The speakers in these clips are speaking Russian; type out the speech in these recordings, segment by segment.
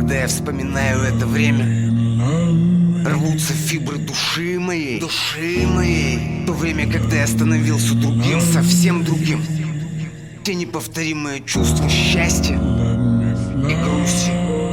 Когда я вспоминаю это время, рвутся фибры души моей. То время, когда я становился другим, совсем другим. Те неповторимые чувства счастья и грусти.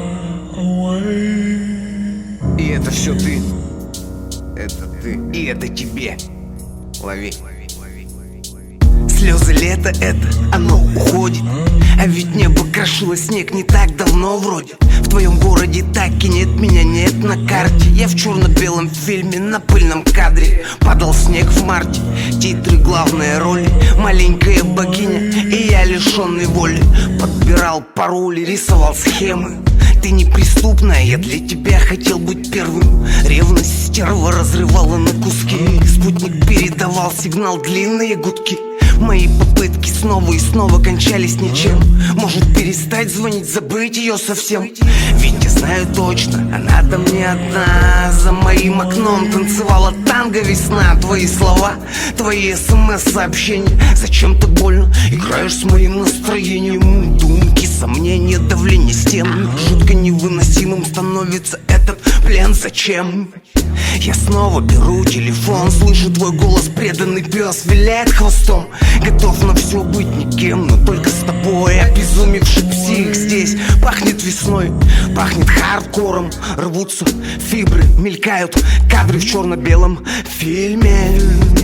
И это все ты. Это ты. И это тебе. Лови. Слезы лета это, оно уходит. А ведь небо крошило снег не так давно вроде. В твоем городе так и нет, меня нет на карте. Я в черно-белом фильме на пыльном кадре. Падал снег в марте, титры, главные роли. Маленькая богиня и я лишенный воли. Подбирал пароли, рисовал схемы. Ты неприступная, я для тебя хотел быть первым. Ревность стерва разрывала на куски. Спутник передавал сигнал, длинные гудки. Мои попытки снова и снова кончались ничем. Может перестать звонить, забыть ее совсем. Ведь я знаю точно, она-то мне одна. За моим окном танцевала танго весна. Твои слова, твои смс-сообщения. Зачем ты больно играешь с моим настроением? Думки, сомнения, давление стен. Жутко невыносимым становится этот плен. Зачем? Я снова беру телефон, слышу твой голос, преданный пес виляет хвостом. Готов на все быть никем, но только с тобой. Обезумевший псих здесь пахнет весной, пахнет хардкором. Рвутся фибры, мелькают кадры в черно-белом фильме.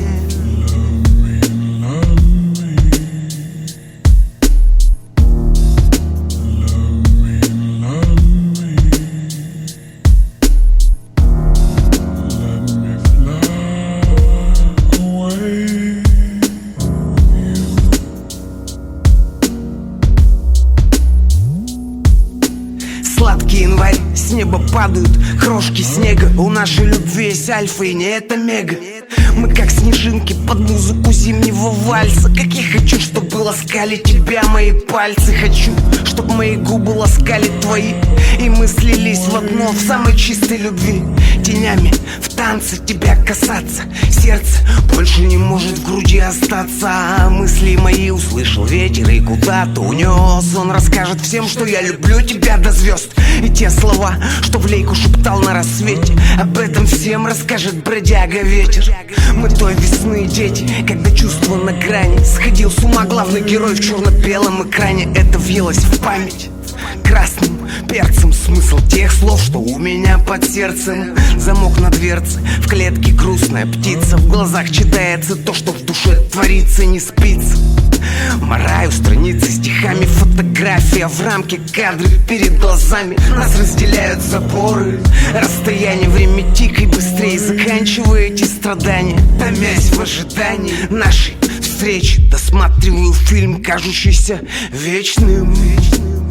Сладкий январь, с неба падают крошки снега. У нашей любви есть альфа и не это мега. Мы как снежинки под музыку зимнего вальса. Как я хочу, чтобы ласкали тебя мои пальцы. Хочу, чтобы мои губы ласкали твои. И мы слились в одно в самой чистой любви. Тенями в танце тебя касаться. Сердце больше не может в груди остаться. А мысли мои услышал ветер и куда-то унес. Он расскажет всем, что я люблю тебя до звезд. И те слова, что в лейку шептал на рассвете, об этом всем расскажет бродяга ветер. Мы той весны дети, когда чувство на грани. Сходил с ума главный герой в черно-белом экране. Это въелось в память красным перцем. Смысл тех слов, что у меня под сердцем. Замок на дверце, в клетке грустная птица. В глазах читается то, что в душе творится, не спится. Мораю страницы стихами, фотография в рамке, кадры перед глазами. Нас разделяют заборы, расстояние, время тикай быстрее, заканчивая эти страдания. Томясь в ожидании нашей встречи, досматриваю фильм, кажущийся вечным.